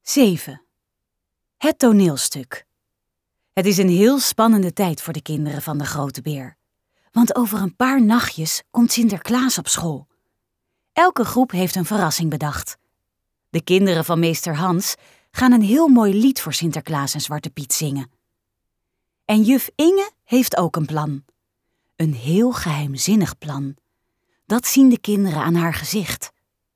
7. Het toneelstuk. Het is een heel spannende tijd voor de kinderen van de Grote Beer. Want over een paar nachtjes komt Sinterklaas op school. Elke groep heeft een verrassing bedacht. De kinderen van meester Hans gaan een heel mooi lied voor Sinterklaas en Zwarte Piet zingen. En juf Inge heeft ook een plan. Een heel geheimzinnig plan. Dat zien de kinderen aan haar gezicht.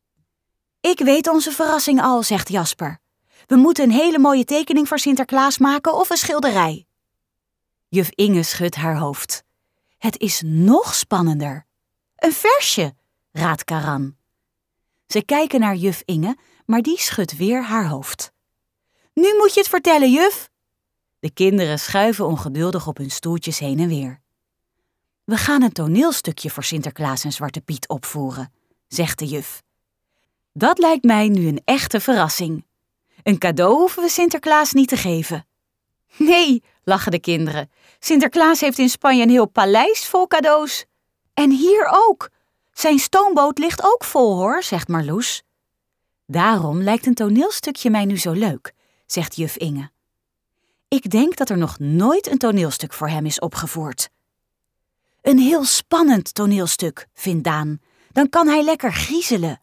Ik weet onze verrassing al, zegt Jasper. We moeten een hele mooie tekening voor Sinterklaas maken of een schilderij. Juf Inge schudt haar hoofd. Het is nog spannender. Een versje, raadt Karan. Ze kijken naar juf Inge, maar die schudt weer haar hoofd. Nu moet je het vertellen, juf. De kinderen schuiven ongeduldig op hun stoeltjes heen en weer. We gaan een toneelstukje voor Sinterklaas en Zwarte Piet opvoeren, zegt de juf. Dat lijkt mij nu een echte verrassing. Een cadeau hoeven we Sinterklaas niet te geven. Nee, lachen de kinderen. Sinterklaas heeft in Spanje een heel paleis vol cadeaus. En hier ook. Zijn stoomboot ligt ook vol, hoor, zegt Marloes. Daarom lijkt een toneelstukje mij nu zo leuk, zegt juf Inge. Ik denk dat er nog nooit een toneelstuk voor hem is opgevoerd. Een heel spannend toneelstuk, vindt Daan. Dan kan hij lekker griezelen.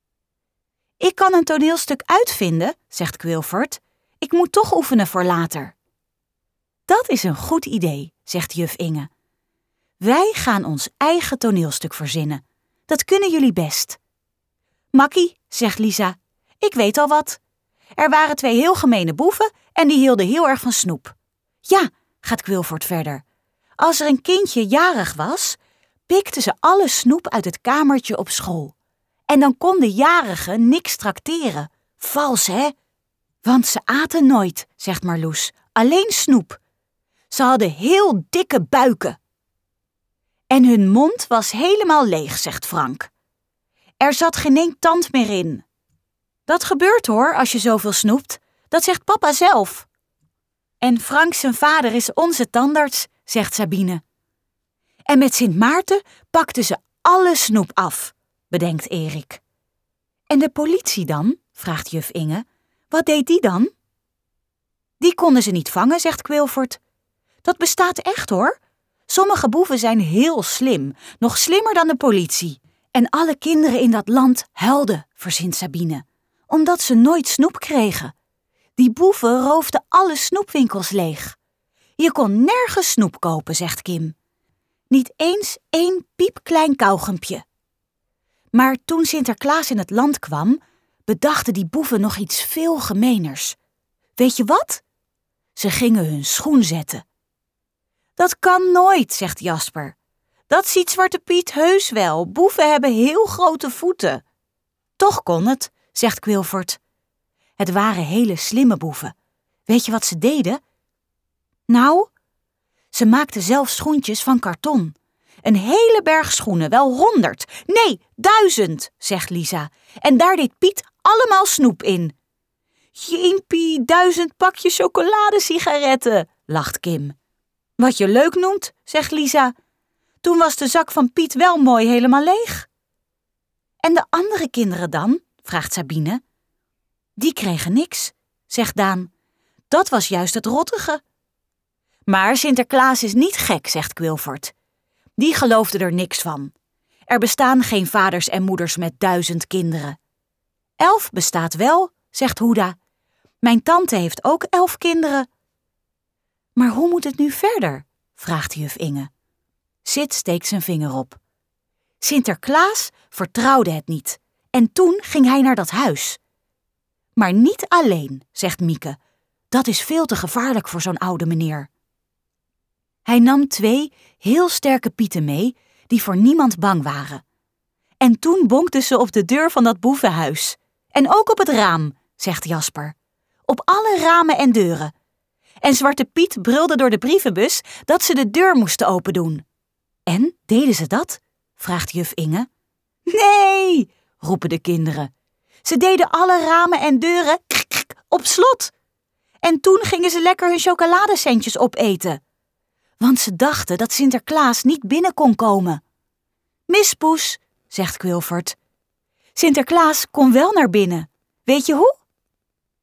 Ik kan een toneelstuk uitvinden, zegt Quilford. Ik moet toch oefenen voor later. Dat is een goed idee, zegt juf Inge. Wij gaan ons eigen toneelstuk verzinnen. Dat kunnen jullie best. Makkie, zegt Lisa, ik weet al wat. Er waren 2 heel gemene boeven en die hielden heel erg van snoep. Ja, gaat Quilford verder. Als er een kindje jarig was, pikten ze alle snoep uit het kamertje op school. En dan kon de jarige niks trakteren. Vals, hè? Want ze aten nooit, zegt Marloes. Alleen snoep. Ze hadden heel dikke buiken. En hun mond was helemaal leeg, zegt Frank. Er zat geen één tand meer in. Dat gebeurt hoor, als je zoveel snoept. Dat zegt papa zelf. En Frank zijn vader is onze tandarts, zegt Sabine. En met Sint Maarten pakten ze alle snoep af, bedenkt Erik. En de politie dan, vraagt juf Inge. Wat deed die dan? Die konden ze niet vangen, zegt Quilford. Dat bestaat echt hoor. Sommige boeven zijn heel slim, nog slimmer dan de politie. En alle kinderen in dat land huilden, verzint Sabine, omdat ze nooit snoep kregen. Die boeven roofden alle snoepwinkels leeg. Je kon nergens snoep kopen, zegt Kim. Niet eens 1 piepklein kauwgompje. Maar toen Sinterklaas in het land kwam, bedachten die boeven nog iets veel gemeeners. Weet je wat? Ze gingen hun schoen zetten. Dat kan nooit, zegt Jasper. Dat ziet Zwarte Piet heus wel. Boeven hebben heel grote voeten. Toch kon het, zegt Quilford. Het waren hele slimme boeven. Weet je wat ze deden? Nou, ze maakten zelf schoentjes van karton. Een hele berg schoenen, wel 100. Nee, 1000, zegt Lisa. En daar deed Piet allemaal snoep in. Jeempie, 1000 pakjes chocoladesigaretten, lacht Kim. Wat je leuk noemt, zegt Lisa. Toen was de zak van Piet wel mooi helemaal leeg. En de andere kinderen dan, vraagt Sabine. Die kregen niks, zegt Daan. Dat was juist het rottige. Maar Sinterklaas is niet gek, zegt Quilford. Die geloofde er niks van. Er bestaan geen vaders en moeders met 1000 kinderen. 11 bestaat wel, zegt Hoeda. Mijn tante heeft ook 11 kinderen. Maar hoe moet het nu verder? Vraagt juf Inge. Sid steekt zijn vinger op. Sinterklaas vertrouwde het niet. En toen ging hij naar dat huis. Maar niet alleen, zegt Mieke. Dat is veel te gevaarlijk voor zo'n oude meneer. Hij nam 2 heel sterke pieten mee, die voor niemand bang waren. En toen bonkten ze op de deur van dat boevenhuis. En ook op het raam, zegt Jasper. Op alle ramen en deuren. En Zwarte Piet brulde door de brievenbus dat ze de deur moesten opendoen. En, deden ze dat? Vraagt juf Inge. Nee, roepen de kinderen. Ze deden alle ramen en deuren op slot. En toen gingen ze lekker hun chocoladecentjes opeten. Want ze dachten dat Sinterklaas niet binnen kon komen. Mispoes, zegt Quilford. Sinterklaas kon wel naar binnen. Weet je hoe?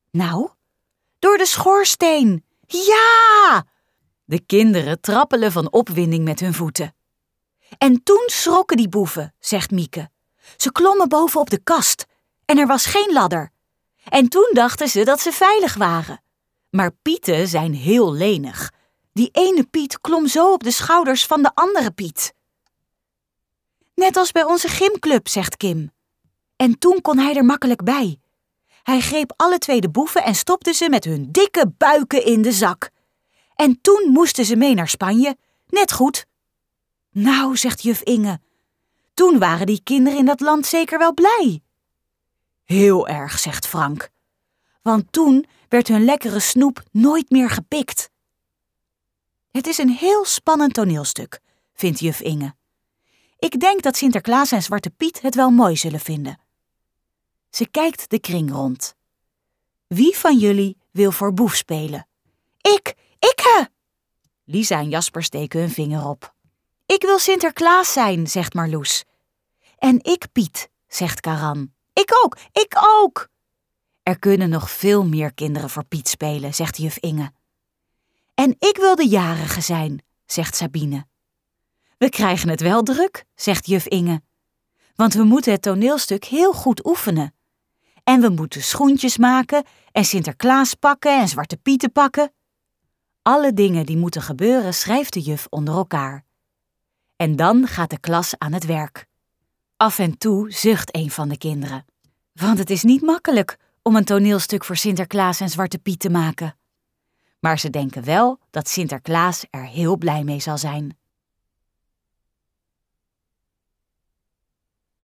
Nou, door de schoorsteen. Ja! De kinderen trappelen van opwinding met hun voeten. En toen schrokken die boeven, zegt Mieke. Ze klommen bovenop de kast en er was geen ladder. En toen dachten ze dat ze veilig waren. Maar Pieten zijn heel lenig. Die ene Piet klom zo op de schouders van de andere Piet. Net als bij onze gymclub, zegt Kim. En toen kon hij er makkelijk bij. Hij greep alle 2 de boeven en stopte ze met hun dikke buiken in de zak. En toen moesten ze mee naar Spanje. Net goed. Nou, zegt juf Inge, toen waren die kinderen in dat land zeker wel blij. Heel erg, zegt Frank. Want toen werd hun lekkere snoep nooit meer gepikt. Het is een heel spannend toneelstuk, vindt juf Inge. Ik denk dat Sinterklaas en Zwarte Piet het wel mooi zullen vinden. Ze kijkt de kring rond. Wie van jullie wil voor boef spelen? Ik! Lisa en Jasper steken hun vinger op. Ik wil Sinterklaas zijn, zegt Marloes. En ik Piet, zegt Karan. Ik ook! Er kunnen nog veel meer kinderen voor Piet spelen, zegt juf Inge. En ik wil de jarige zijn, zegt Sabine. We krijgen het wel druk, zegt juf Inge. Want we moeten het toneelstuk heel goed oefenen. En we moeten schoentjes maken en Sinterklaas pakken en Zwarte Pieten pakken. Alle dingen die moeten gebeuren schrijft de juf onder elkaar. En dan gaat de klas aan het werk. Af en toe zucht een van de kinderen. Want het is niet makkelijk om een toneelstuk voor Sinterklaas en Zwarte Piet te maken. Maar ze denken wel dat Sinterklaas er heel blij mee zal zijn.